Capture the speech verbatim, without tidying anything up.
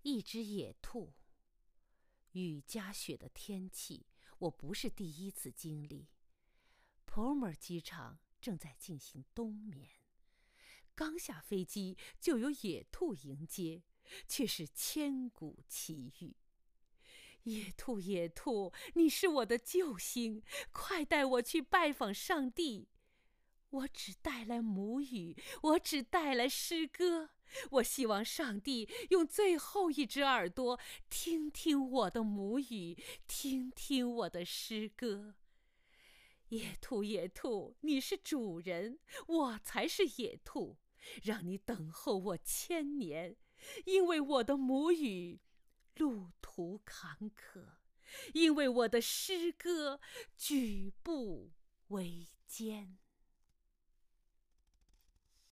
一只野兔。雨夹雪的天气，我不是第一次经历。普尔默机场正在进行冬眠，刚下飞机就有野兔迎接，却是千古奇遇。野兔，野兔，你是我的救星，快带我去拜访上帝。我只带来母语，我只带来诗歌。我希望上帝用最后一只耳朵听听我的母语，听听我的诗歌。野兔，野兔，你是主人，我才是野兔，让你等候我千年，因为我的母语路途坎坷，因为我的诗歌举步维艰。